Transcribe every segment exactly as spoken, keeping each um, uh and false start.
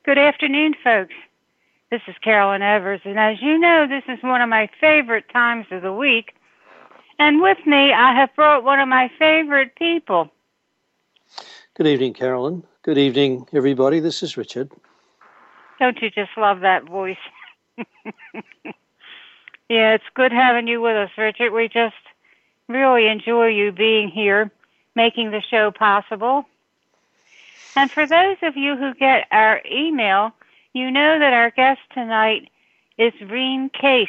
Good afternoon, folks. This is Carolyn Evers, and as you know, this is one of my favorite times of the week. And with me, I have brought one of my favorite people. Good evening, Carolyn. Good evening, everybody. This is Richard. Don't you just love that voice? Yeah, it's good having you with us, Richard. We just really enjoy you being here, making the show possible. And for those of you who get our email, you know that our guest tonight is Reen Case.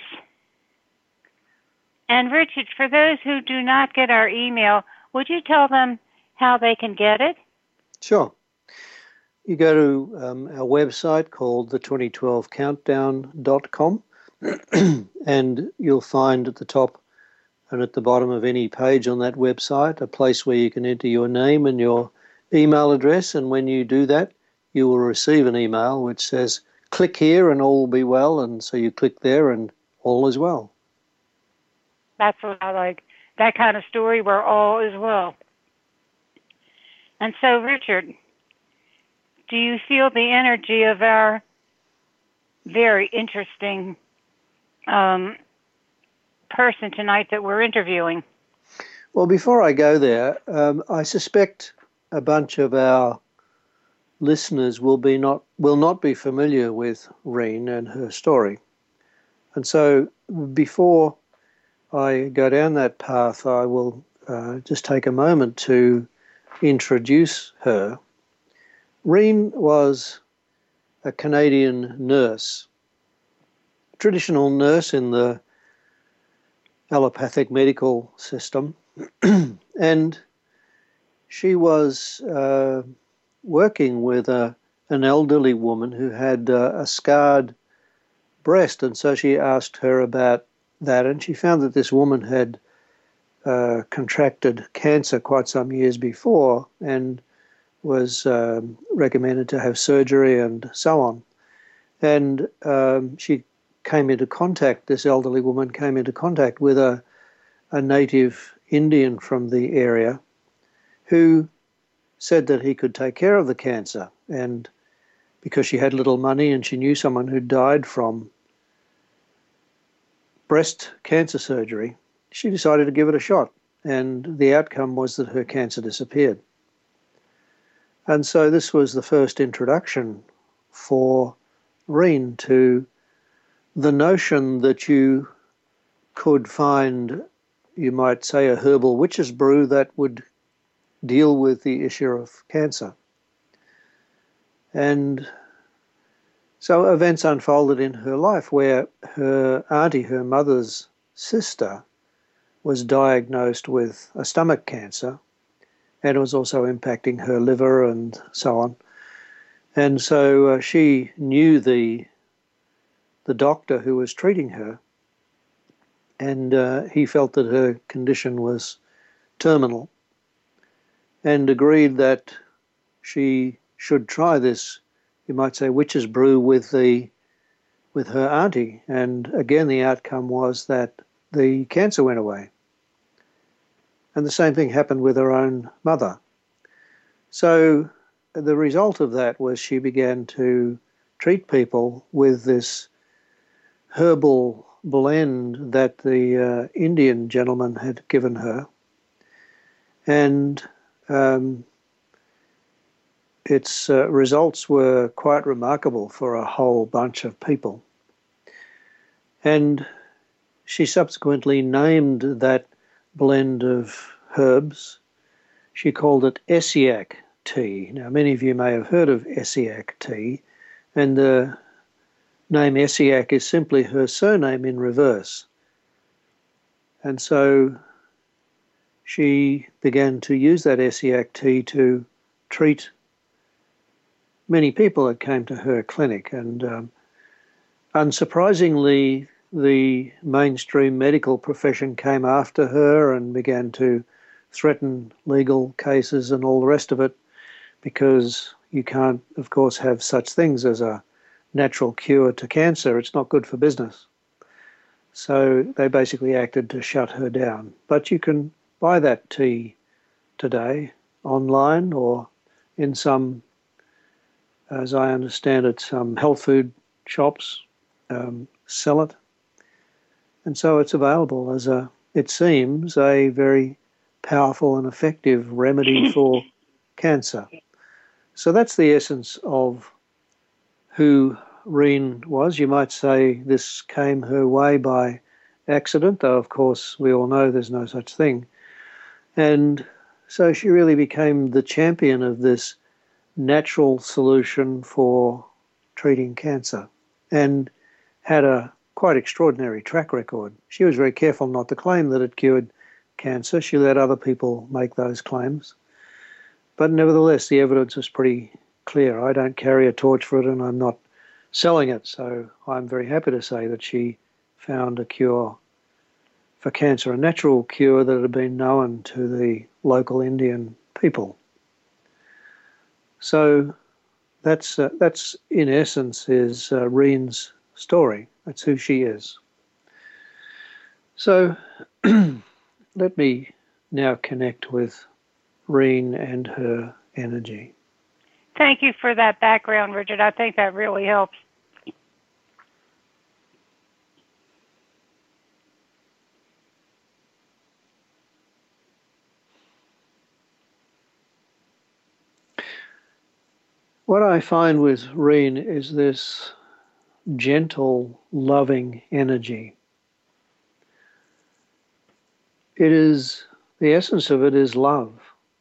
And Richard, for those who do not get our email, would you tell them how they can get it? Sure. You go to um, our website called the twenty twelve countdown dot com and you'll find at the top and at the bottom of any page on that website a place where you can enter your name and your email address, and when you do that, you will receive an email which says, click here and all will be well, and so you click there and all is well. That's what I like, that kind of story where all is well. And so, Richard, do you feel the energy of our very interesting um, person tonight that we're interviewing? Well, before I go there, um, I suspect a bunch of our listeners will be not will not be familiar with Reen and her story. And so before I go down that path, I will uh, just take a moment to introduce her. Reen was a Canadian nurse, traditional nurse in the allopathic medical system, and she was uh, working with a, an elderly woman who had uh, a scarred breast, and so she asked her about that, and she found that this woman had uh, contracted cancer quite some years before and was um, recommended to have surgery and so on. And um, she came into contact, this elderly woman came into contact with a, a native Indian from the area who said that he could take care of the cancer. And because she had little money and she knew someone who died from breast cancer surgery, she decided to give it a shot. And the outcome was that her cancer disappeared. And so this was the first introduction for Reen to the notion that you could find, you might say, a herbal witch's brew that would deal with the issue of cancer. And so events unfolded in her life where her auntie, her mother's sister, was diagnosed with a stomach cancer, and it was also impacting her liver and so on. And so uh, she knew the the doctor who was treating her, and uh, he felt that her condition was terminal and agreed that she should try this, you might say, witch's brew with the with her auntie. And again, the outcome was that the cancer went away. And the same thing happened with her own mother. So the result of that was she began to treat people with this herbal blend that the uh, Indian gentleman had given her. And um, its uh, results were quite remarkable for a whole bunch of people. And she subsequently named that blend of herbs, she called it Essiac tea. Now, many of you may have heard of Essiac tea, and the name Essiac is simply her surname in reverse. And so she began to use that Essiac tea to treat many people that came to her clinic. And um, unsurprisingly, the mainstream medical profession came after her and began to threaten legal cases and all the rest of it, because you can't, of course, have such things as a natural cure to cancer. It's not good for business. So they basically acted to shut her down. But you can buy that tea today online or in some as I understand it, some health food shops um, sell it. And so it's available as a, it seems, a very powerful and effective remedy for cancer. So that's the essence of who Reen was. You might say this came her way by accident, though of course we all know there's no such thing. And so she really became the champion of this natural solution for treating cancer and had a quite extraordinary track record. She was very careful not to claim that it cured cancer. She let other people make those claims. But nevertheless, the evidence is pretty clear. I don't carry a torch for it and I'm not selling it. So I'm very happy to say that she found a cure for cancer, a natural cure that had been known to the local Indian people. So that's, uh, that's in essence, is uh, Reen's story. That's who she is. So let me now connect with Reen and her energy. Thank you for that background, Richard. I think that really helps. What I find with Reen is this gentle, loving energy. It is, the essence of it is love.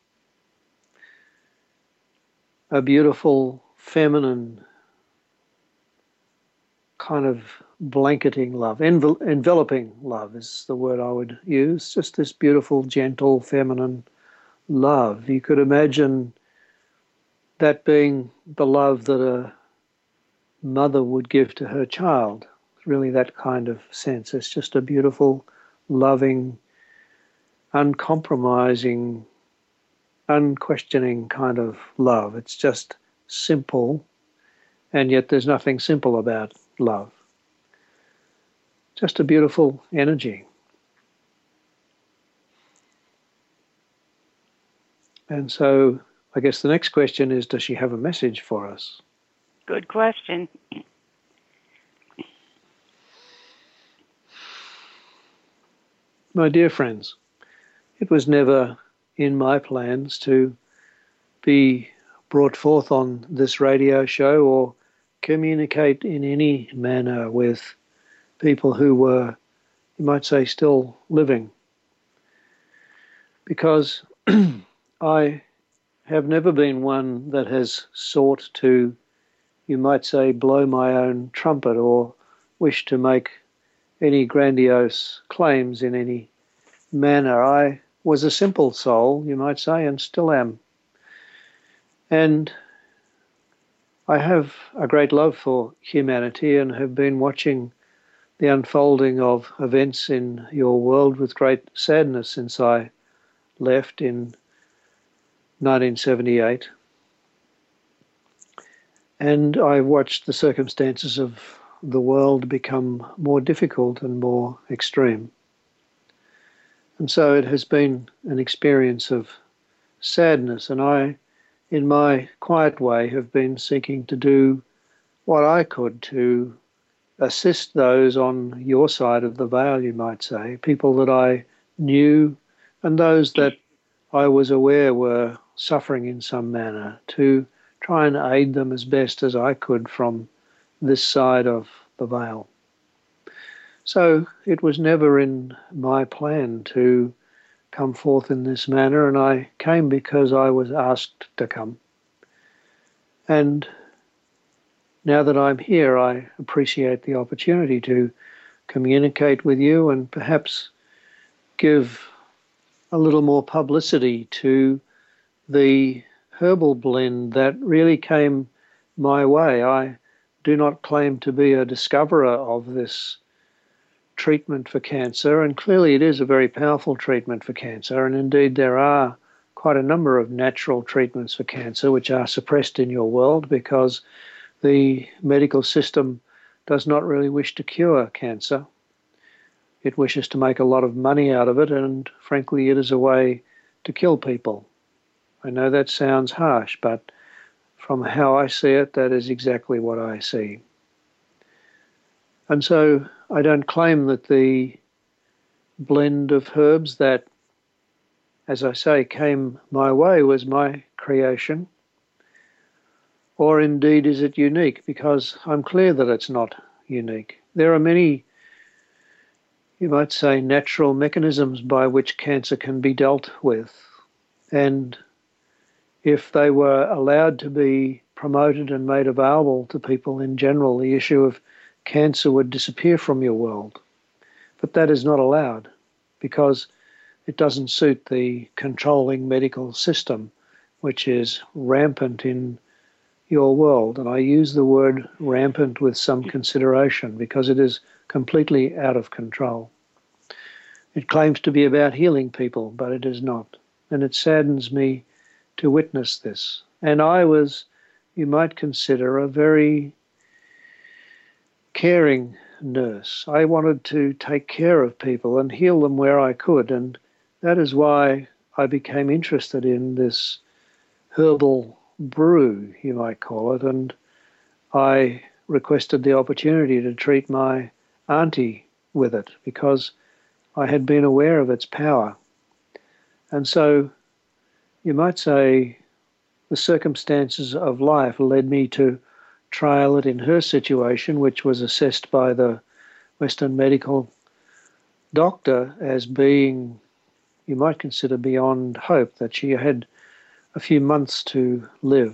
A beautiful, feminine, kind of blanketing love, envel- enveloping love is the word I would use. Just this beautiful, gentle, feminine love. You could imagine that being the love that a mother would give to her child. Really that kind of sense. It's just a beautiful, loving, uncompromising, unquestioning kind of love. It's just simple, and yet there's nothing simple about love. Just a beautiful energy. And so I guess the next question is, does she have a message for us? Good question. My dear friends, it was never in my plans to be brought forth on this radio show or communicate in any manner with people who were, you might say, still living. Because I have never been one that has sought to, you might say, blow my own trumpet or wish to make any grandiose claims in any manner. I was a simple soul, you might say, and still am. And I have a great love for humanity and have been watching the unfolding of events in your world with great sadness since I left in nineteen seventy-eight. And I've watched the circumstances of the world become more difficult and more extreme. And so it has been an experience of sadness, and I, in my quiet way, have been seeking to do what I could to assist those on your side of the veil, you might say, people that I knew and those that I was aware were suffering in some manner, to try and aid them as best as I could from this side of the veil. So it was never in my plan to come forth in this manner, and I came because I was asked to come. And now that I'm here, I appreciate the opportunity to communicate with you and perhaps give a little more publicity to the herbal blend that really came my way. I do not claim to be a discoverer of this treatment for cancer, and clearly it is a very powerful treatment for cancer, and indeed there are quite a number of natural treatments for cancer which are suppressed in your world because the medical system does not really wish to cure cancer. It wishes to make a lot of money out of it, and frankly it is a way to kill people. I know that sounds harsh, but from how I see it, that is exactly what I see. And so I don't claim that the blend of herbs that, as I say, came my way was my creation, or indeed is it unique, because I'm clear that it's not unique. There are many, you might say, natural mechanisms by which cancer can be dealt with, and if they were allowed to be promoted and made available to people in general, the issue of cancer would disappear from your world. But that is not allowed because it doesn't suit the controlling medical system, which is rampant in your world. And I use the word rampant with some consideration because it is completely out of control. It claims to be about healing people, but it is not. And it saddens me to witness this. And I was, you might consider, a very caring nurse. I wanted to take care of people and heal them where I could. And that is why I became interested in this herbal brew, you might call it. And I requested the opportunity to treat my auntie with it because I had been aware of its power. And so you might say the circumstances of life led me to trial it in her situation, which was assessed by the Western medical doctor as being, you might consider, beyond hope, that she had a few months to live.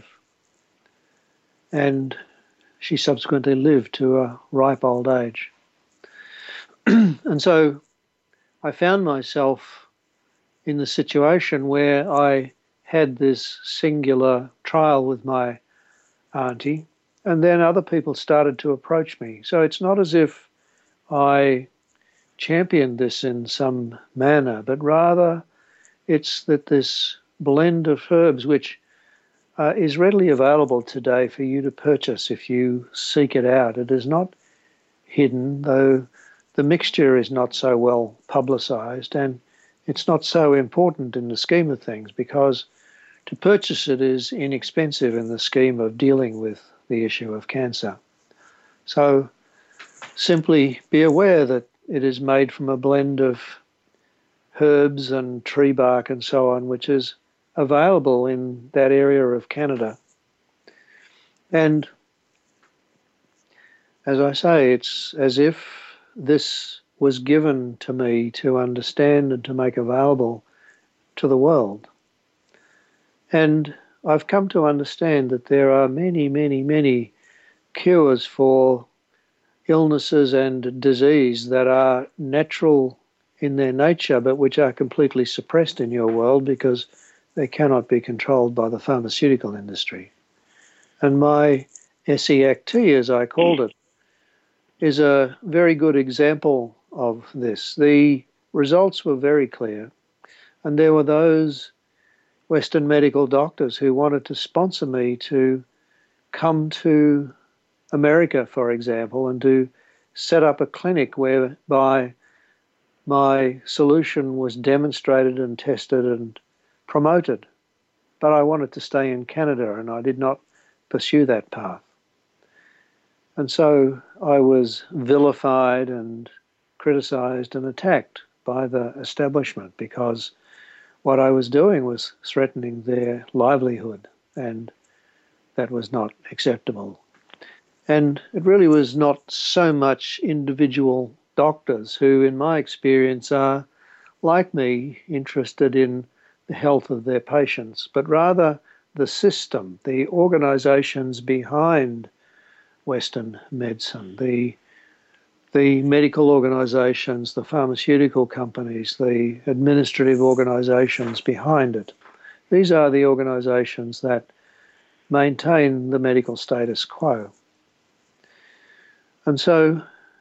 And she subsequently lived to a ripe old age. And so I found myself in the situation where I had this singular trial with my auntie, and then other people started to approach me. So it's not as if I championed this in some manner, but rather it's that this blend of herbs, which uh, is readily available today for you to purchase if you seek it out. It is not hidden, though the mixture is not so well publicized, and it's not so important in the scheme of things because to purchase it is inexpensive in the scheme of dealing with the issue of cancer. So simply be aware that it is made from a blend of herbs and tree bark and so on, which is available in that area of Canada. And as I say, it's as if this was given to me to understand and to make available to the world. And I've come to understand that there are many, many, many cures for illnesses and disease that are natural in their nature, but which are completely suppressed in your world because they cannot be controlled by the pharmaceutical industry. And my S E A C T, as I called it, is a very good example of this. The results were very clear, and there were those Western medical doctors who wanted to sponsor me to come to America, for example, and to set up a clinic whereby my solution was demonstrated and tested and promoted. But I wanted to stay in Canada, and I did not pursue that path. And so I was vilified and criticized and attacked by the establishment because what I was doing was threatening their livelihood, and that was not acceptable. And it really was not so much individual doctors who, in my experience, are, like me, interested in the health of their patients, but rather the system, the organizations behind Western medicine, the the medical organizations, the pharmaceutical companies, the administrative organizations behind it. These are the organizations that maintain the medical status quo. And so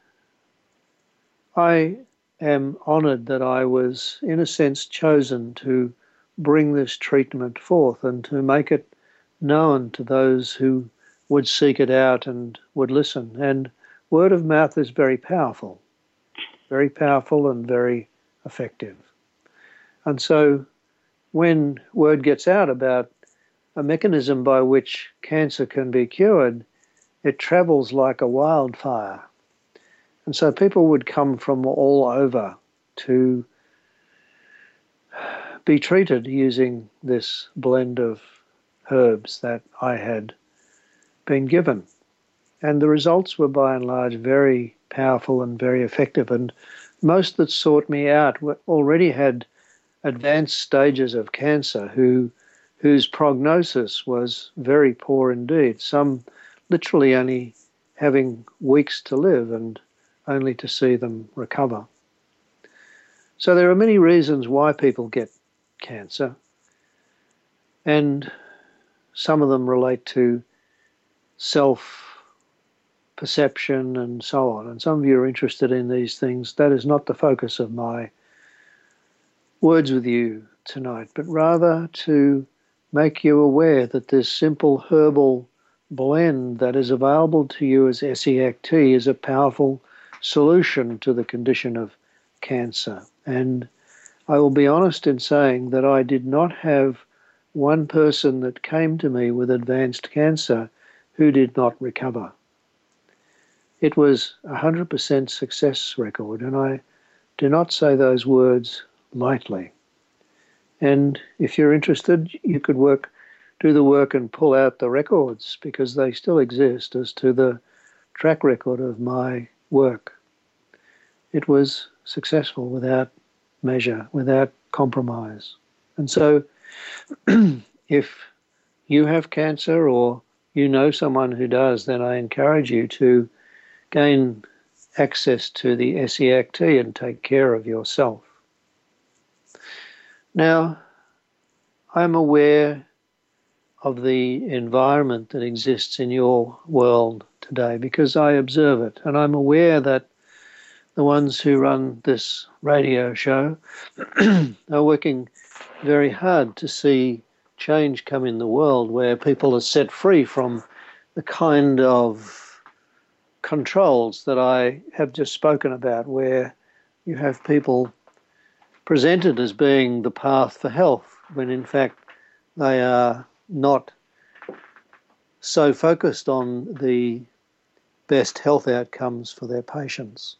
I am honored that I was, in a sense, chosen to bring this treatment forth and to make it known to those who would seek it out and would listen. And word of mouth is very powerful, very powerful and very effective. And so when word gets out about a mechanism by which cancer can be cured, it travels like a wildfire. And so people would come from all over to be treated using this blend of herbs that I had been given. And the results were by and large very powerful and very effective. And most that sought me out were already had advanced stages of cancer who whose prognosis was very poor indeed, some literally only having weeks to live and only to see them recover. So there are many reasons why people get cancer, and some of them relate to self-perception and so on. And some of you are interested in these things. That is not the focus of my words with you tonight, but rather to make you aware that this simple herbal blend that is available to you as S E A C T is a powerful solution to the condition of cancer. And I will be honest in saying that I did not have one person that came to me with advanced cancer who did not recover. It was a one hundred percent success record, and I do not say those words lightly. And if you're interested, you could work, do the work and pull out the records, because they still exist as to the track record of my work. It was successful without measure, without compromise. And so if you have cancer or you know someone who does, then I encourage you to gain access to the S E A C T and take care of yourself. Now, I'm aware of the environment that exists in your world today because I observe it, and I'm aware that the ones who run this radio show are working very hard to see change come in the world where people are set free from the kind of controls that I have just spoken about, where you have people presented as being the path for health, when in fact they are not so focused on the best health outcomes for their patients.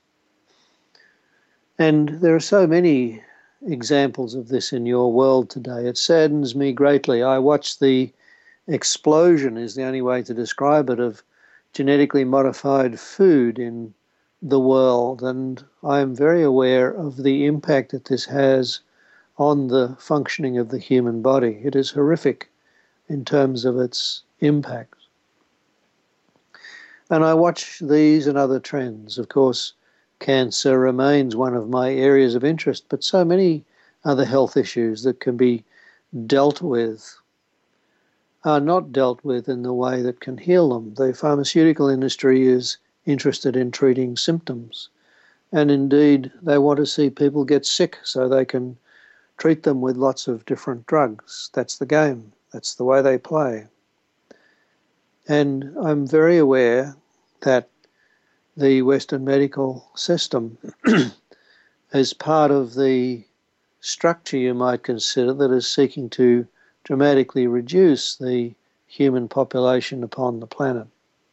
And there are so many examples of this in your world today. It saddens me greatly. I watch the explosion, is the only way to describe it, of genetically modified food in the world, and I am very aware of the impact that this has on the functioning of the human body. It is horrific in terms of its impact. And I watch these and other trends. Of course, cancer remains one of my areas of interest, but so many other health issues that can be dealt with are not dealt with in the way that can heal them. The pharmaceutical industry is interested in treating symptoms, and indeed they want to see people get sick so they can treat them with lots of different drugs. That's the game. That's the way they play. And I'm very aware that the Western medical system is part of the structure you might consider that is seeking to dramatically reduce the human population upon the planet.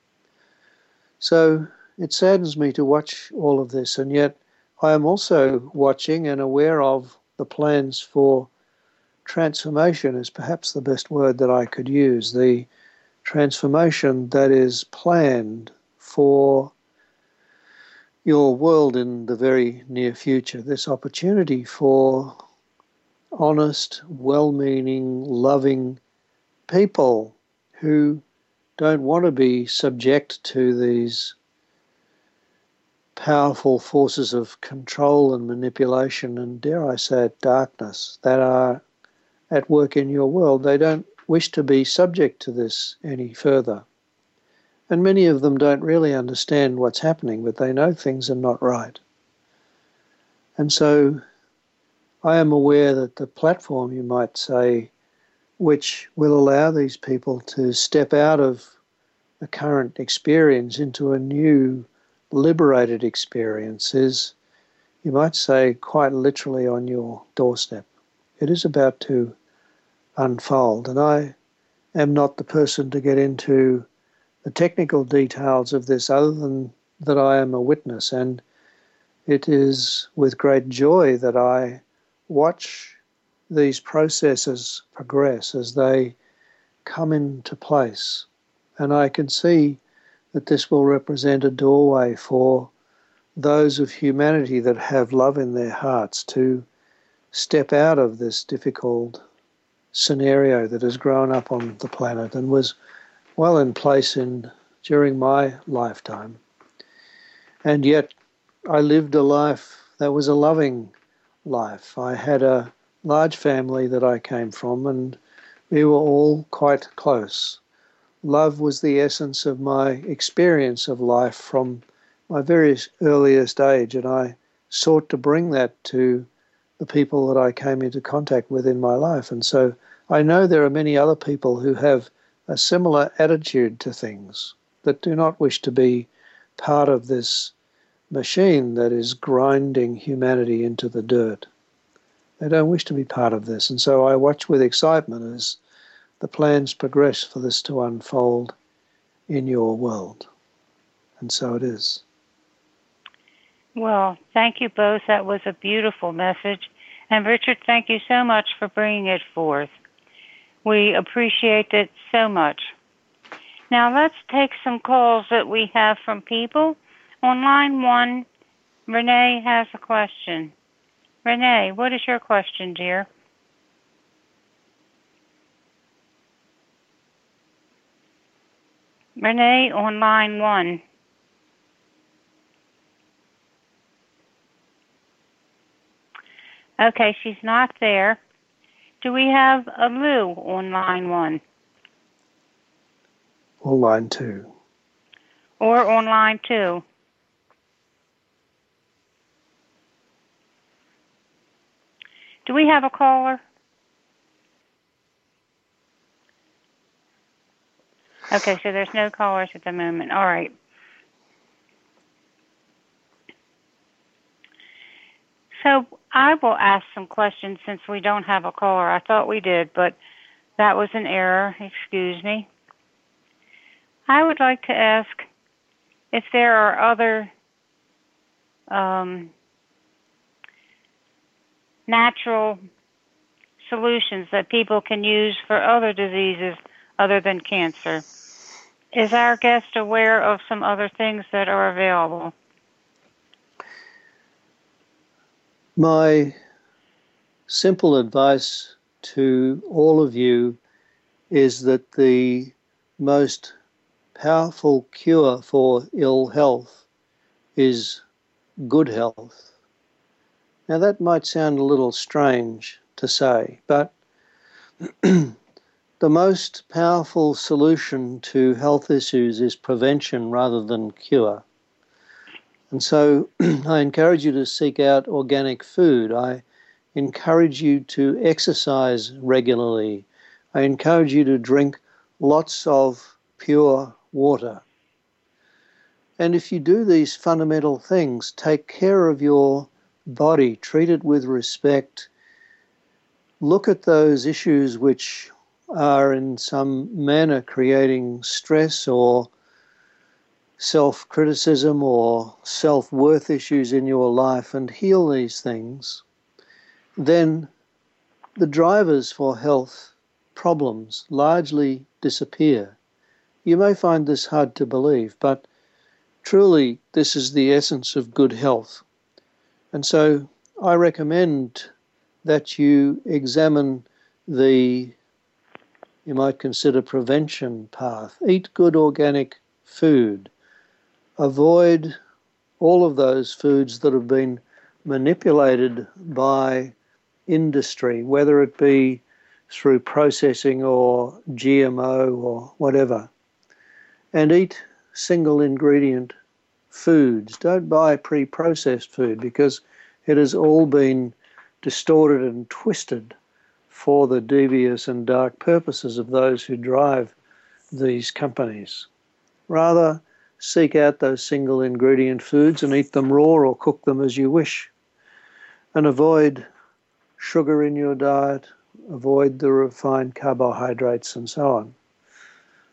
So it saddens me to watch all of this, and yet I am also watching and aware of the plans for transformation, is perhaps the best word that I could use, the transformation that is planned for your world in the very near future, this opportunity for honest, well-meaning, loving people who don't want to be subject to these powerful forces of control and manipulation and, dare I say it, darkness that are at work in your world. They don't wish to be subject to this any further. And many of them don't really understand what's happening, but they know things are not right. And so I am aware that the platform, you might say, which will allow these people to step out of the current experience into a new liberated experience, is, you might say, quite literally on your doorstep. It is about to unfold, and I am not the person to get into the technical details of this other than that I am a witness, and it is with great joy that I watch these processes progress as they come into place. And I can see that this will represent a doorway for those of humanity that have love in their hearts to step out of this difficult scenario that has grown up on the planet and was well in place in during my lifetime. And yet I lived a life that was a loving life. I had a large family that I came from, and we were all quite close. Love was the essence of my experience of life from my very earliest age, and I sought to bring that to the people that I came into contact with in my life. And so I know there are many other people who have a similar attitude to things, that do not wish to be part of this machine that is grinding humanity into the dirt. They don't wish to be part of this. And so I watch with excitement as the plans progress for this to unfold in your world. And so it is. Well, thank you both. That was a beautiful message. And Richard, thank you so much for bringing it forth. We appreciate it so much. Now let's take some calls that we have from people. On line one, Renee has a question. Renee, what is your question, dear? Renee on line one. Okay, she's not there. Do we have a Lou on line one? Or line two. Or on line two? Do we have a caller? Okay, so there's no callers at the moment. All right. So I will ask some questions since we don't have a caller. I thought we did, but that was an error. Excuse me. I would like to ask if there are other um, natural solutions that people can use for other diseases other than cancer. Is our guest aware of some other things that are available? My simple advice to all of you is that the most powerful cure for ill health is good health. Now that might sound a little strange to say, but the most powerful solution to health issues is prevention rather than cure. And so I encourage you to seek out organic food. I encourage you to exercise regularly. I encourage you to drink lots of pure water. And if you do these fundamental things, take care of your body, treat it with respect, look at those issues which are in some manner creating stress or self-criticism or self-worth issues in your life and heal these things, then the drivers for health problems largely disappear. You may find this hard to believe, but truly this is the essence of good health. And so I recommend that you examine the, you might consider, prevention path. Eat good organic food. Avoid all of those foods that have been manipulated by industry, whether it be through processing or G M O or whatever. And eat single ingredient foods. Don't buy pre-processed food because it has all been distorted and twisted for the devious and dark purposes of those who drive these companies. Rather, seek out those single ingredient foods and eat them raw or cook them as you wish. And avoid sugar in your diet, avoid the refined carbohydrates and so on.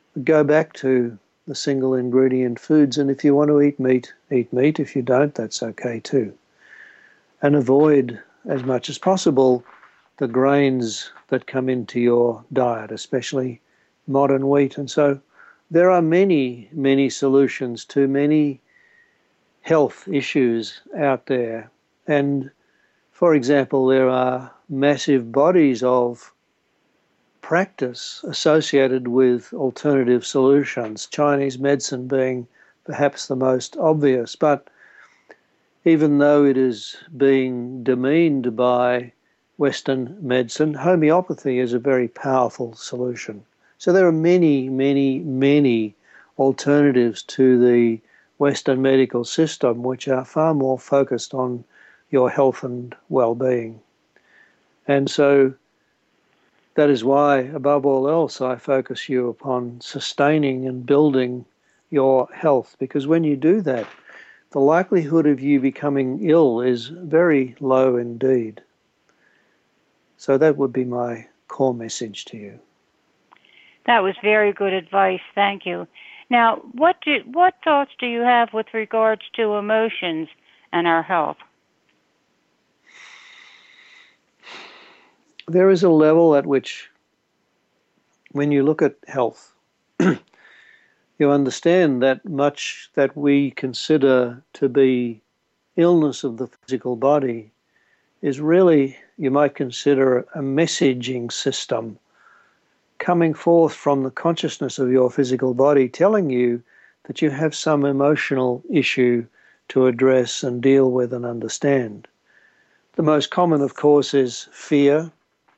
go back to the single ingredient foods, and if you want to eat meat, eat meat. If you don't, that's okay too. And avoid as much as possible the grains that come into your diet, especially modern wheat. And so there are many, many solutions to many health issues out there. And for example, there are massive bodies of practice associated with alternative solutions, Chinese medicine being perhaps the most obvious. But even though it is being demeaned by Western medicine, homeopathy is a very powerful solution. So there are many, many, many alternatives to the Western medical system which are far more focused on your health and well-being. And so that is why, above all else, I focus you upon sustaining and building your health, because when you do that, the likelihood of you becoming ill is very low indeed. So that would be my core message to you. That was very good advice. Thank you. Now, what do, what thoughts do you have with regards to emotions and our health? There is a level at which, when you look at health, you understand that much that we consider to be illness of the physical body is really, you might consider, a messaging system coming forth from the consciousness of your physical body, telling you that you have some emotional issue to address and deal with and understand. The most common, of course, is fear.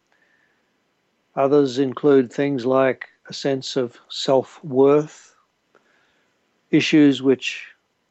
Others include things like a sense of self-worth, issues which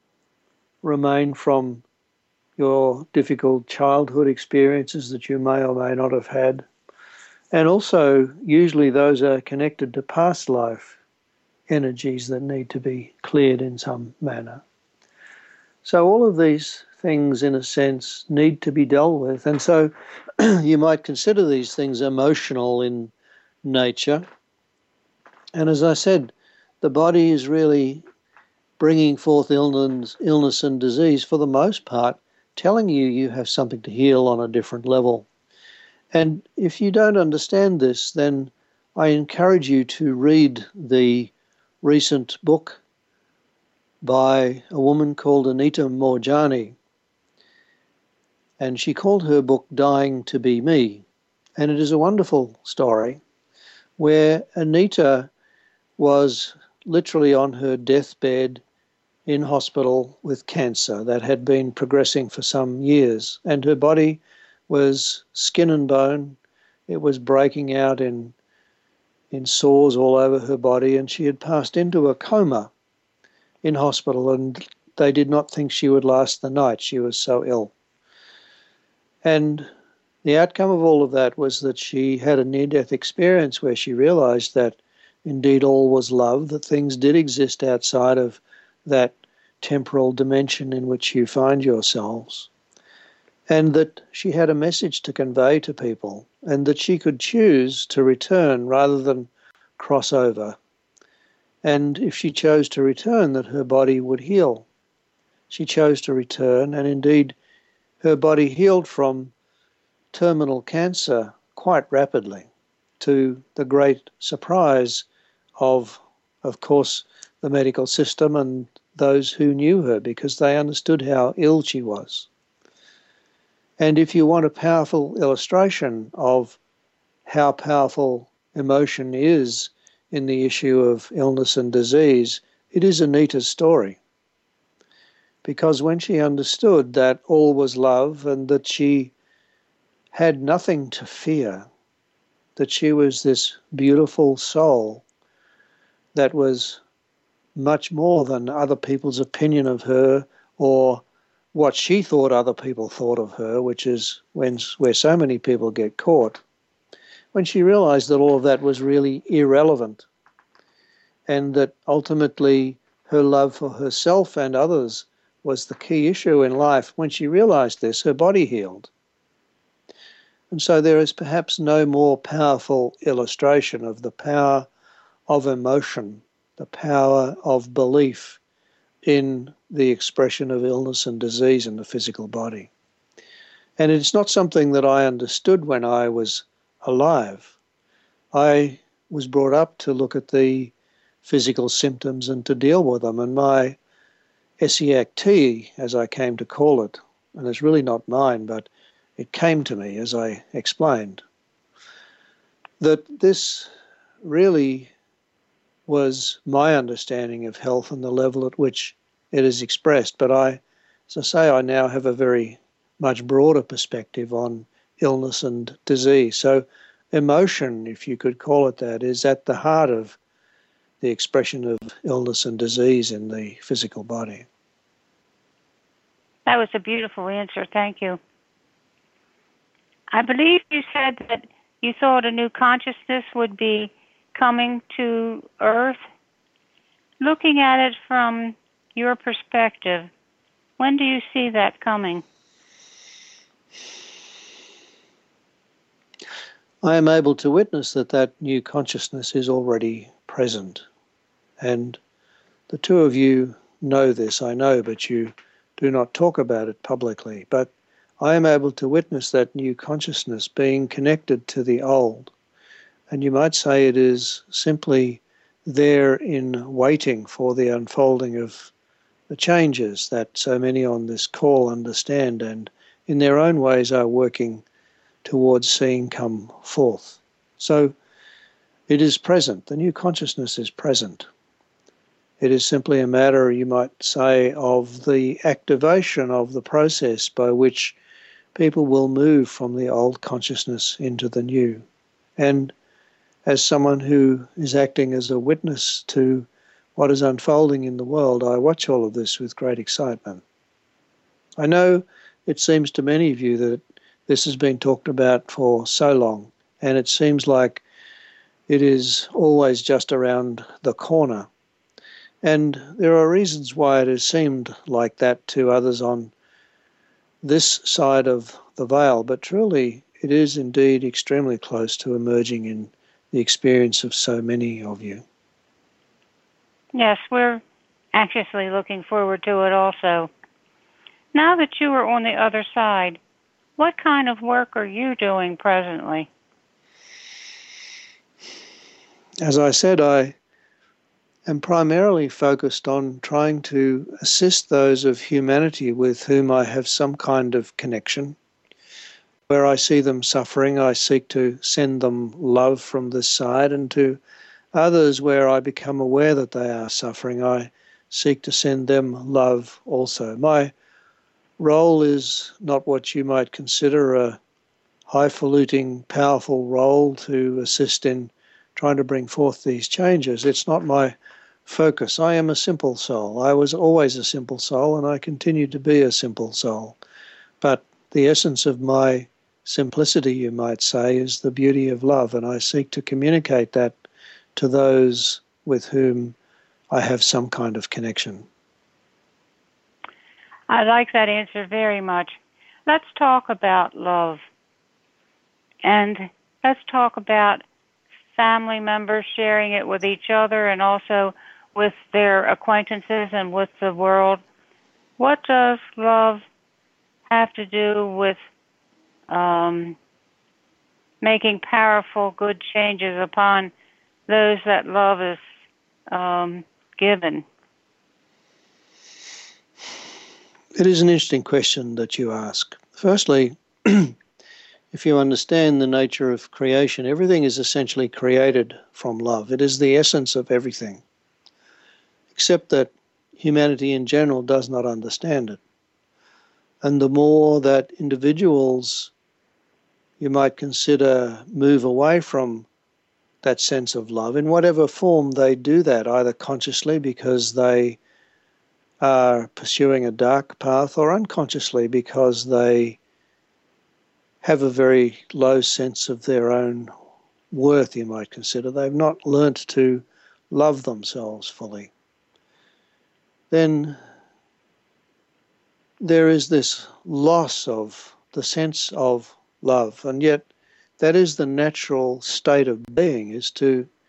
remain from your difficult childhood experiences that you may or may not have had. And also, usually those are connected to past life energies that need to be cleared in some manner. So all of these things, in a sense, need to be dealt with. And so you might consider these things emotional in nature. And as I said, the body is really bringing forth illness, illness and disease for the most part, telling you you have something to heal on a different level. And if you don't understand this, then I encourage you to read the recent book by a woman called Anita Moorjani. And she called her book Dying to Be Me. And it is a wonderful story where Anita was literally on her deathbed in hospital with cancer that had been progressing for some years. And her body was skin and bone. It was breaking out in, in sores all over her body, and she had passed into a coma in hospital, and they did not think she would last the night. She was so ill. And the outcome of all of that was that she had a near-death experience where she realized that indeed all was love, that things did exist outside of that temporal dimension in which you find yourselves, and that she had a message to convey to people, and that she could choose to return rather than cross over. And if she chose to return, that her body would heal. She chose to return, and indeed her body healed from terminal cancer quite rapidly, to the great surprise of, of course, the medical system and those who knew her, because they understood how ill she was. And if you want a powerful illustration of how powerful emotion is in the issue of illness and disease, it is Anita's story. Because when she understood that all was love and that she had nothing to fear, that she was this beautiful soul that was much more than other people's opinion of her or what she thought other people thought of her, which is when, where so many people get caught, when she realized that all of that was really irrelevant and that ultimately her love for herself and others was the key issue in life, when she realized this, her body healed. And so there is perhaps no more powerful illustration of the power of emotion the power of belief in the expression of illness and disease in the physical body. And it's not something that I understood when I was alive. I was brought up to look at the physical symptoms and to deal with them. And my S E A C T, as I came to call it, and it's really not mine, but it came to me as I explained, that this really was my understanding of health and the level at which it is expressed. But I, as I say, I now have a very much broader perspective on illness and disease. So emotion, if you could call it that, is at the heart of the expression of illness and disease in the physical body. That was a beautiful answer. Thank you. I believe you said that you thought a new consciousness would be coming to Earth. Looking at it from your perspective, when do you see that coming? I am able to witness that that new consciousness is already present. And the two of you know this, I know, but you do not talk about it publicly. But I am able to witness that new consciousness being connected to the old. And you might say it is simply there in waiting for the unfolding of the changes that so many on this call understand and in their own ways are working towards seeing come forth. So it is present. The new consciousness is present. It is simply a matter, you might say, of the activation of the process by which people will move from the old consciousness into the new. And as someone who is acting as a witness to what is unfolding in the world, I watch all of this with great excitement. I know it seems to many of you that this has been talked about for so long, and it seems like it is always just around the corner. And there are reasons why it has seemed like that to others on this side of the veil, but truly it is indeed extremely close to emerging in the experience of so many of you. Yes, we're anxiously looking forward to it also. Now that you are on the other side, what kind of work are you doing presently? As I said, I am primarily focused on trying to assist those of humanity with whom I have some kind of connection. Where I see them suffering, I seek to send them love from this side, and to others where I become aware that they are suffering, I seek to send them love also. My role is not what you might consider a highfalutin, powerful role to assist in trying to bring forth these changes. It's not my focus. I am a simple soul. I was always a simple soul, and I continue to be a simple soul. But the essence of my simplicity, you might say, is the beauty of love, and I seek to communicate that to those with whom I have some kind of connection. I like that answer very much. Let's talk about love. And let's talk about family members sharing it with each other and also with their acquaintances and with the world. What does love have to do with um, making powerful, good changes upon those that love is um, given? It is an interesting question that you ask. Firstly, if you understand the nature of creation, everything is essentially created from love. It is the essence of everything, except that humanity in general does not understand it. And the more that individuals, you might consider, move away from that sense of love, in whatever form they do that, either consciously because they are pursuing a dark path, or unconsciously because they have a very low sense of their own worth, you might consider. They've not learnt to love themselves fully. Then there is this loss of the sense of love, and yet that is the natural state of being, is to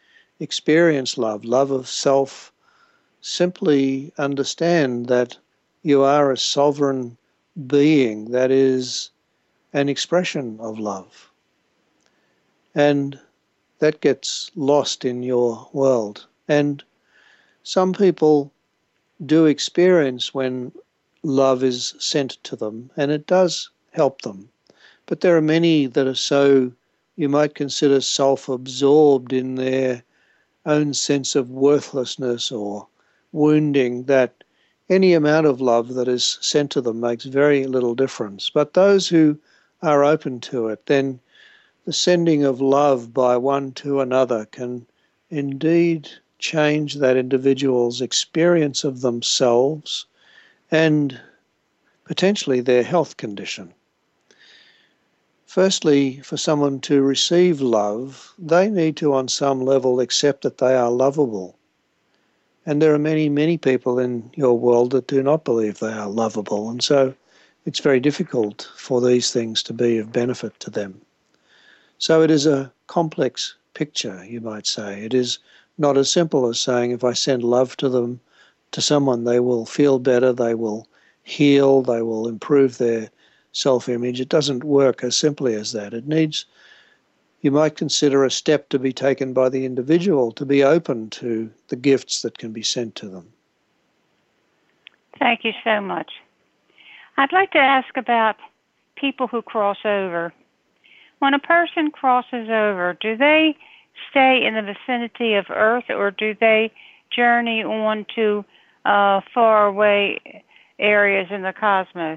experience love, love of self, simply understand that you are a sovereign being that is an expression of love. And that gets lost in your world. And some people do experience when love is sent to them, and it does help them. But there are many that are so, you might consider, self-absorbed in their own sense of worthlessness or wounding that any amount of love that is sent to them makes very little difference. But those who are open to it, then the sending of love by one to another can indeed change that individual's experience of themselves and potentially their health condition. Firstly, for someone to receive love, they need to on some level accept that they are lovable. And there are many, many people in your world that do not believe they are lovable, and so it's very difficult for these things to be of benefit to them. So it is a complex picture, you might say. It is not as simple as saying if I send love to them, to someone, they will feel better, they will heal, they will improve their self-image. It doesn't work as simply as that. It needs, you might consider, a step to be taken by the individual to be open to the gifts that can be sent to them. Thank you so much. I'd like to ask about people who cross over. When a person crosses over, do they stay in the vicinity of Earth, or do they journey on to uh, faraway areas in the cosmos?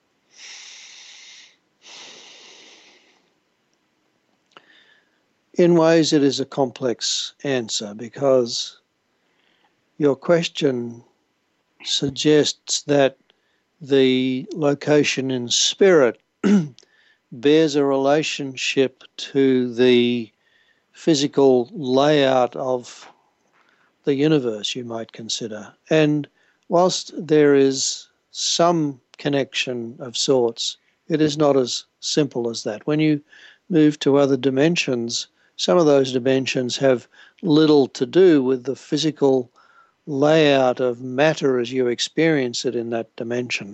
In ways, it is a complex answer, because your question suggests that the location in spirit bears a relationship to the physical layout of the universe, you might consider. And whilst there is some connection of sorts, it is not as simple as that. When you move to other dimensions, some of those dimensions have little to do with the physical layout of matter as you experience it in that dimension.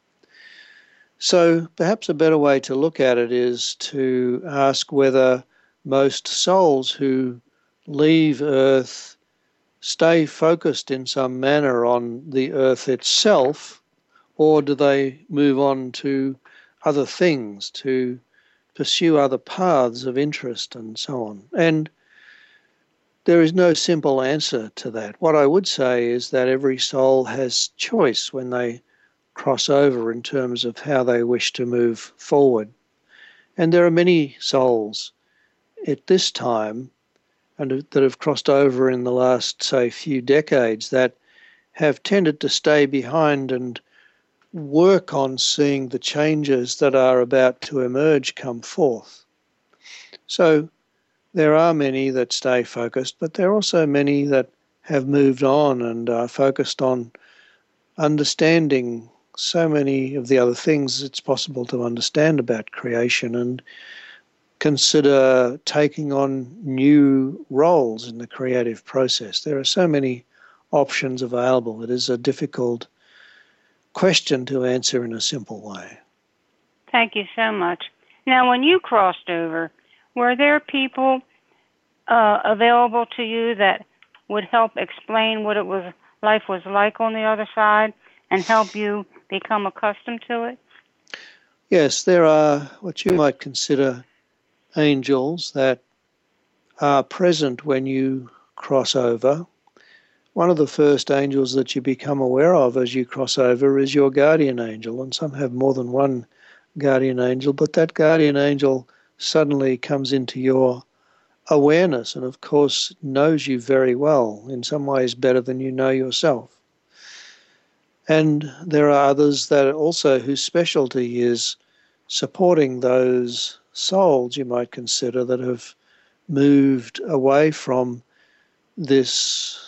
So perhaps a better way to look at it is to ask whether most souls who leave Earth stay focused in some manner on the Earth itself, or do they move on to other things, to pursue other paths of interest and so on. And there is no simple answer to that. What I would say is that every soul has choice when they cross over in terms of how they wish to move forward. And there are many souls at this time and that have crossed over in the last, say, few decades that have tended to stay behind and work on seeing the changes that are about to emerge come forth. So there are many that stay focused, but there are also many that have moved on and are focused on understanding so many of the other things it's possible to understand about creation, and consider taking on new roles in the creative process. There are so many options available. It is a difficult question to answer in a simple way. Thank you so much. Now, when you crossed over, were there people uh, available to you that would help explain what it was, life was like on the other side, and help you become accustomed to it? Yes, there are what you might consider angels that are present when you cross over. One of the first angels that you become aware of as you cross over is your guardian angel, and some have more than one guardian angel, but that guardian angel suddenly comes into your awareness and, of course, knows you very well, in some ways better than you know yourself. And there are others that also whose specialty is supporting those souls, you might consider, that have moved away from this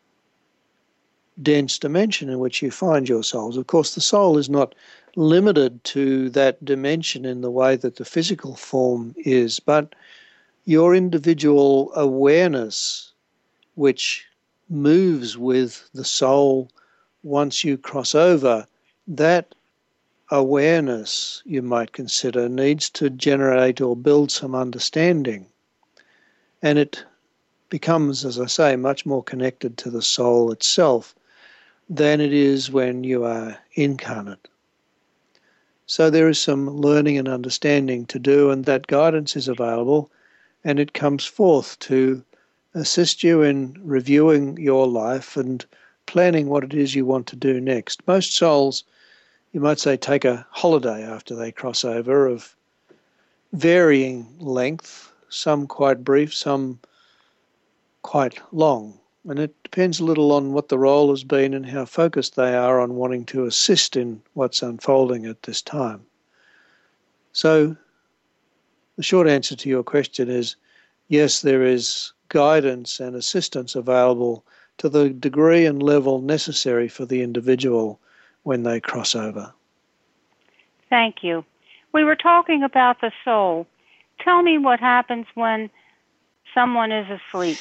dense dimension in which you find your souls. Of course, the soul is not limited to that dimension in the way that the physical form is, but your individual awareness which moves with the soul once you cross over, that awareness, you might consider, needs to generate or build some understanding. And it becomes, as I say, much more connected to the soul itself than it is when you are incarnate. So there is some learning and understanding to do, and that guidance is available, and it comes forth to assist you in reviewing your life and planning what it is you want to do next. Most souls, you might say, take a holiday after they cross over of varying length, some quite brief, some quite long. And it depends a little on what the role has been and how focused they are on wanting to assist in what's unfolding at this time. So the short answer to your question is, yes, there is guidance and assistance available to the degree and level necessary for the individual when they cross over. Thank you. We were talking about the soul. Tell me what happens when someone is asleep.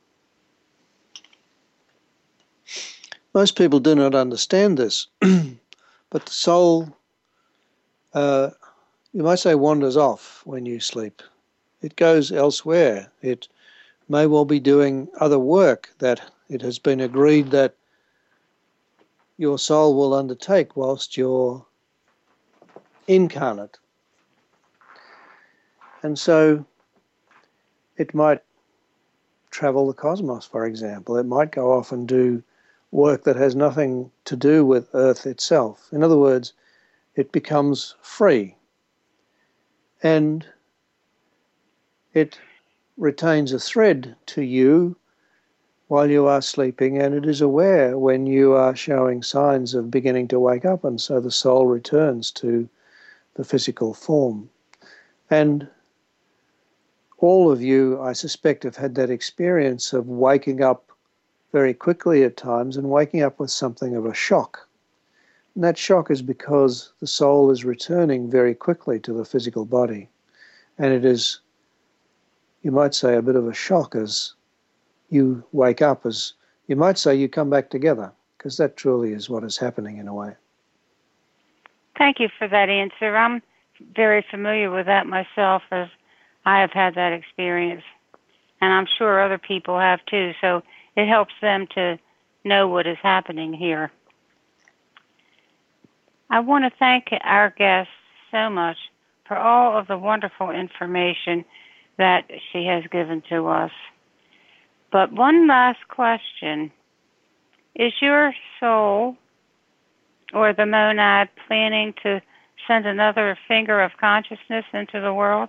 Most people do not understand this, but the soul, uh, you might say, wanders off when you sleep. It goes elsewhere. It may well be doing other work that it has been agreed that your soul will undertake whilst you're incarnate. And so it might travel the cosmos, for example. It might go off and do work that has nothing to do with Earth itself. In other words, it becomes free. And it retains a thread to you while you are sleeping, and it is aware when you are showing signs of beginning to wake up, and so the soul returns to the physical form. And all of you, I suspect, have had that experience of waking up very quickly at times and waking up with something of a shock. And that shock is because the soul is returning very quickly to the physical body. And it is, you might say, a bit of a shock as you wake up, as you might say you come back together, because that truly is what is happening in a way. Thank you for that answer. I'm very familiar with that myself, as I have had that experience. And I'm sure other people have too, so it helps them to know what is happening here. I want to thank our guest so much for all of the wonderful information that she has given to us. But one last question. Is your soul or the monad planning to send another finger of consciousness into the world?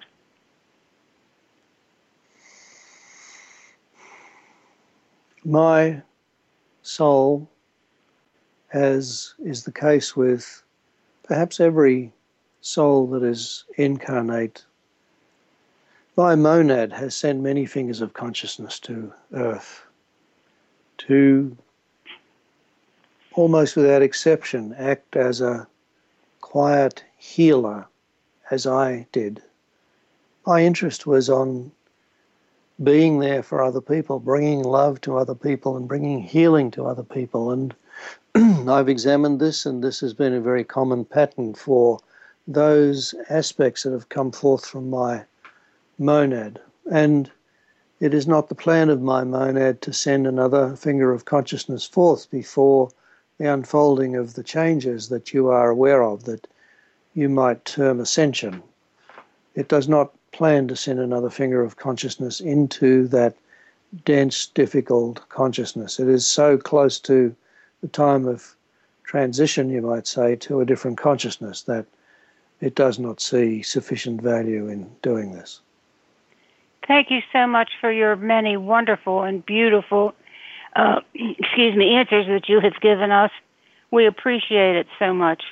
My soul, as is the case with perhaps every soul that is incarnate, my monad has sent many fingers of consciousness to Earth to, almost without exception, act as a quiet healer, as I did. My interest was on being there for other people, bringing love to other people and bringing healing to other people. And I've examined this, and this has been a very common pattern for those aspects that have come forth from my monad. And it is not the plan of my monad to send another finger of consciousness forth before the unfolding of the changes that you are aware of, that you might term ascension. It does not plan to send another finger of consciousness into that dense, difficult consciousness. It is so close to the time of transition, you might say, to a different consciousness that it does not see sufficient value in doing this. Thank you so much for your many wonderful and beautiful uh, excuse me, answers that you have given us. We appreciate it so much.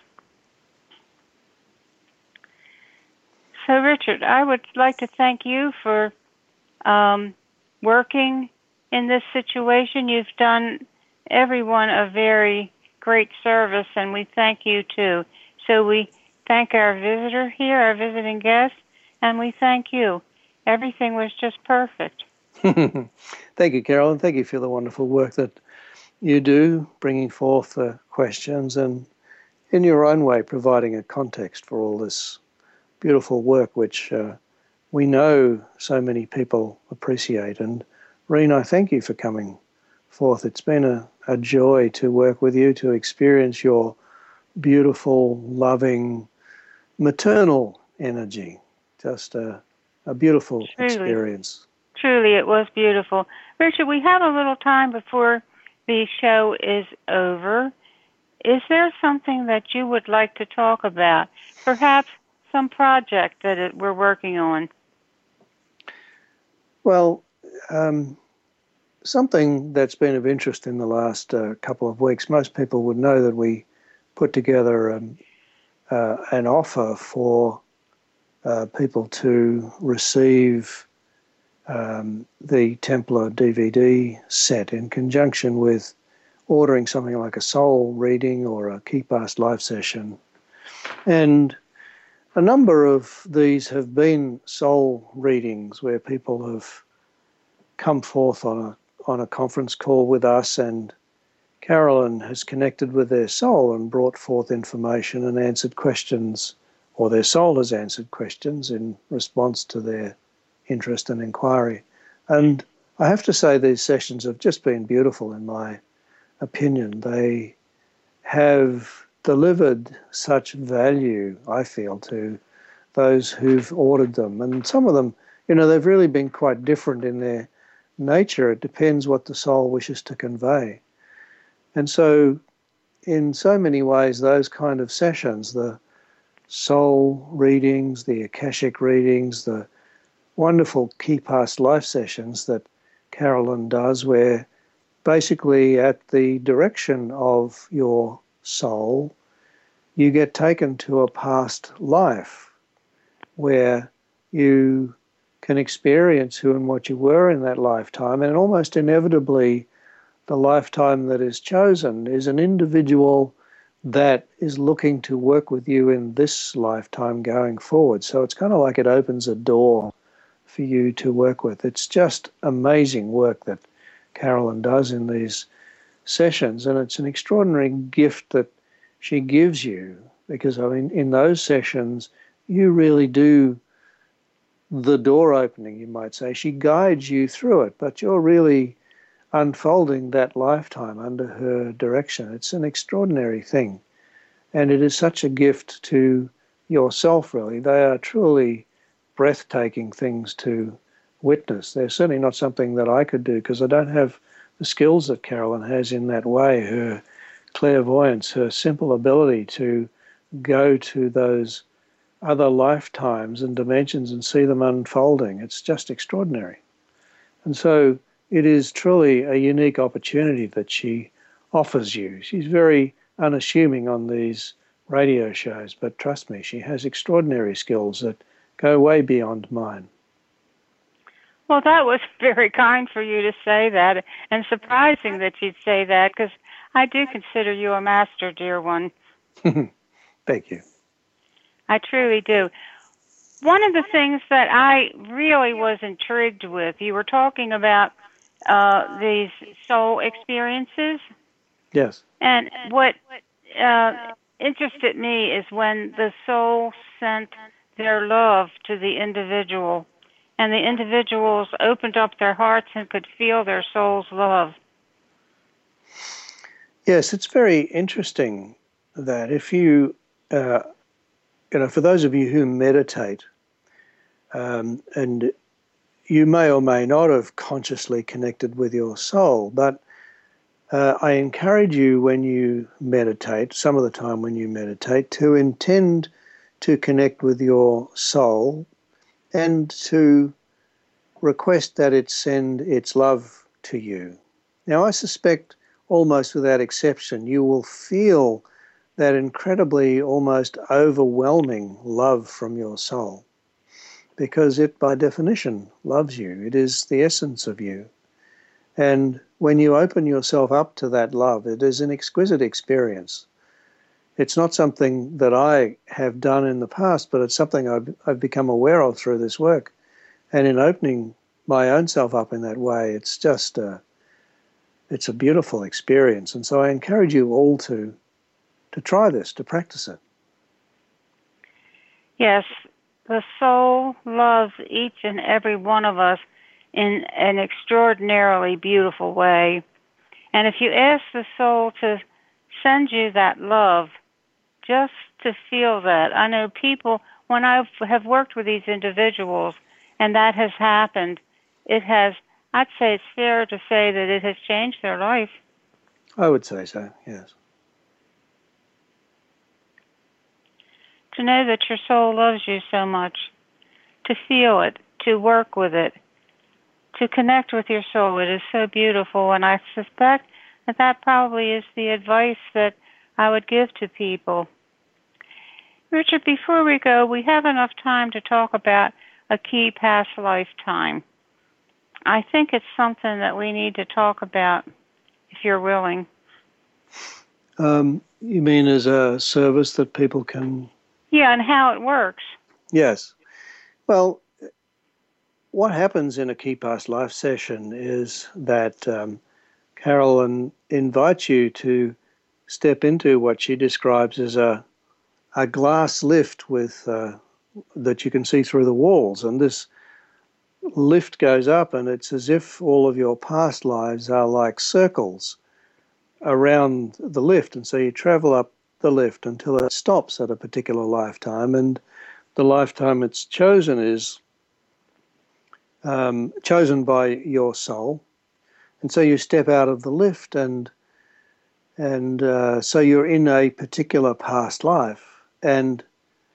So, Richard, I would like to thank you for um, working in this situation. You've done everyone a very great service, and we thank you, too. So we thank our visitor here, our visiting guest, and we thank you. Everything was just perfect. Thank you, Carolyn. Thank you for the wonderful work that you do, bringing forth the questions and in your own way providing a context for all this beautiful work which uh, we know so many people appreciate. And Reen, I thank you for coming forth. It's been a, a joy to work with you, to experience your beautiful, loving, maternal energy. Just a, a beautiful Truly. experience. Truly, it was beautiful. Richard, we have a little time before the show is over. Is there something that you would like to talk about? Perhaps some project that it, we're working on? Well, um, something that's been of interest in the last uh, couple of weeks, most people would know that we put together um, uh, an offer for uh, people to receive um, the Templar D V D set in conjunction with ordering something like a soul reading or a Key Past Life session. And a number of these have been soul readings where people have come forth on a on a conference call with us, and Carolyn has connected with their soul and brought forth information and answered questions, or their soul has answered questions in response to their interest and inquiry. And I have to say these sessions have just been beautiful in my opinion. They have delivered such value, I feel, to those who've ordered them. And some of them, you know, they've really been quite different in their nature. It depends what the soul wishes to convey. And so in so many ways, those kind of sessions, the soul readings, the Akashic readings, the wonderful Key Past Life sessions that Carolyn does, where basically at the direction of your soul, you get taken to a past life where you can experience who and what you were in that lifetime, and almost inevitably the lifetime that is chosen is an individual that is looking to work with you in this lifetime going forward. So it's kind of like it opens a door for you to work with. It's just amazing work that Carolyn does in these sessions, and it's an extraordinary gift that she gives you, because I mean, in those sessions, you really do the door opening, you might say. She guides you through it, but you're really unfolding that lifetime under her direction. It's an extraordinary thing, and it is such a gift to yourself, really. They are truly breathtaking things to witness. They're certainly not something that I could do because I don't have the skills that Carolyn has in that way, her clairvoyance, her simple ability to go to those other lifetimes and dimensions and see them unfolding. It's just extraordinary. And so it is truly a unique opportunity that she offers you. She's very unassuming on these radio shows, but trust me, she has extraordinary skills that go way beyond mine. Well, that was very kind for you to say that, and surprising that you'd say that, because I do consider you a master, dear one. Thank you. I truly do. One of the things that I really was intrigued with, you were talking about uh, these soul experiences. Yes. And what uh, interested me is when the soul sent their love to the individual, and the individuals opened up their hearts and could feel their soul's love. Yes, it's very interesting that if you, uh, you know, for those of you who meditate, um, and you may or may not have consciously connected with your soul, but uh, I encourage you when you meditate, some of the time when you meditate, to intend to connect with your soul and to request that it send its love to you. Now, I suspect almost without exception, you will feel that incredibly, almost overwhelming love from your soul, because it, by definition, loves you. It is the essence of you. And when you open yourself up to that love, it is an exquisite experience. It's not something that I have done in the past, but it's something I've, I've become aware of through this work. And in opening my own self up in that way. It's just a, it's a beautiful experience. And so I encourage you all to, to try this, to practice it. Yes, the soul loves each and every one of us in an extraordinarily beautiful way. And if you ask the soul to send you that love, just to feel that. I know people, when I have worked with these individuals, and that has happened, it has, I'd say it's fair to say that it has changed their life. I would say so, yes. To know that your soul loves you so much, to feel it, to work with it, to connect with your soul, it is so beautiful. And I suspect that that probably is the advice that I would give to people. Richard, before we go, we have enough time to talk about a key past lifetime. I think it's something that we need to talk about, if you're willing. Um, you mean as a service that people can... Yeah, and how it works. Yes. Well, what happens in a key past life session is that um, Carolyn invites you to step into what she describes as a a glass lift with uh, that you can see through the walls, and this lift goes up, and it's as if all of your past lives are like circles around the lift, and so you travel up the lift until it stops at a particular lifetime, and the lifetime it's chosen is um, chosen by your soul, and so you step out of the lift, and and uh, so you're in a particular past life. And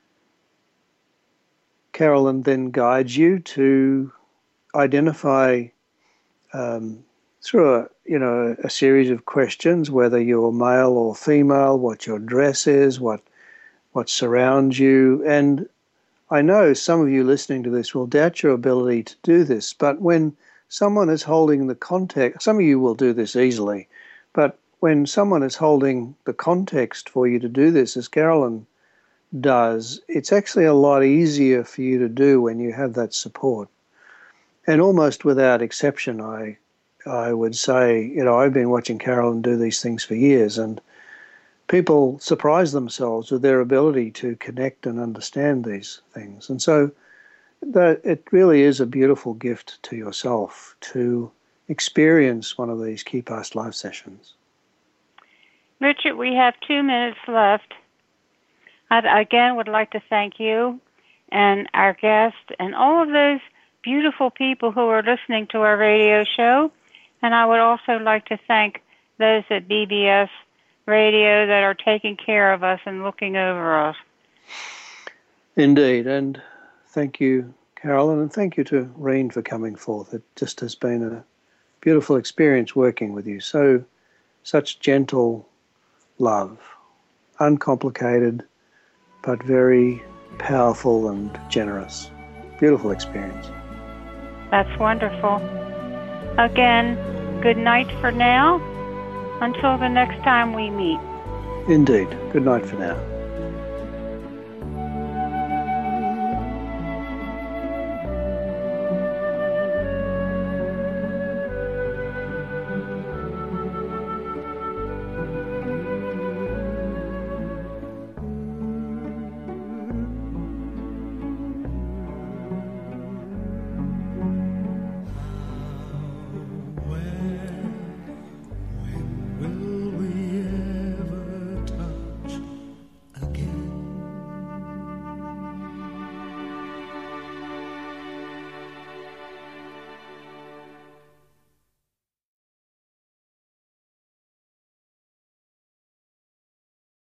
Carolyn then guides you to identify um, through a you know a series of questions whether you're male or female, what your dress is, what what surrounds you. And I know some of you listening to this will doubt your ability to do this, but when someone is holding the context, some of you will do this easily, but when someone is holding the context for you to do this, as Carolyn does, it's actually a lot easier for you to do when you have that support. And almost without exception, I I would say, you know, I've been watching Carolyn do these things for years, and people surprise themselves with their ability to connect and understand these things. And so that it really is a beautiful gift to yourself to experience one of these key past life sessions. Richard, we have two minutes left. I again would like to thank you and our guest and all of those beautiful people who are listening to our radio show. And I would also like to thank those at B B S Radio that are taking care of us and looking over us. Indeed. And thank you, Carolyn, and thank you to Reen for coming forth. It just has been a beautiful experience working with you. So, such gentle love, uncomplicated, but very powerful and generous. Beautiful experience. That's wonderful. Again, good night for now. Until the next time we meet. Indeed. Good night for now.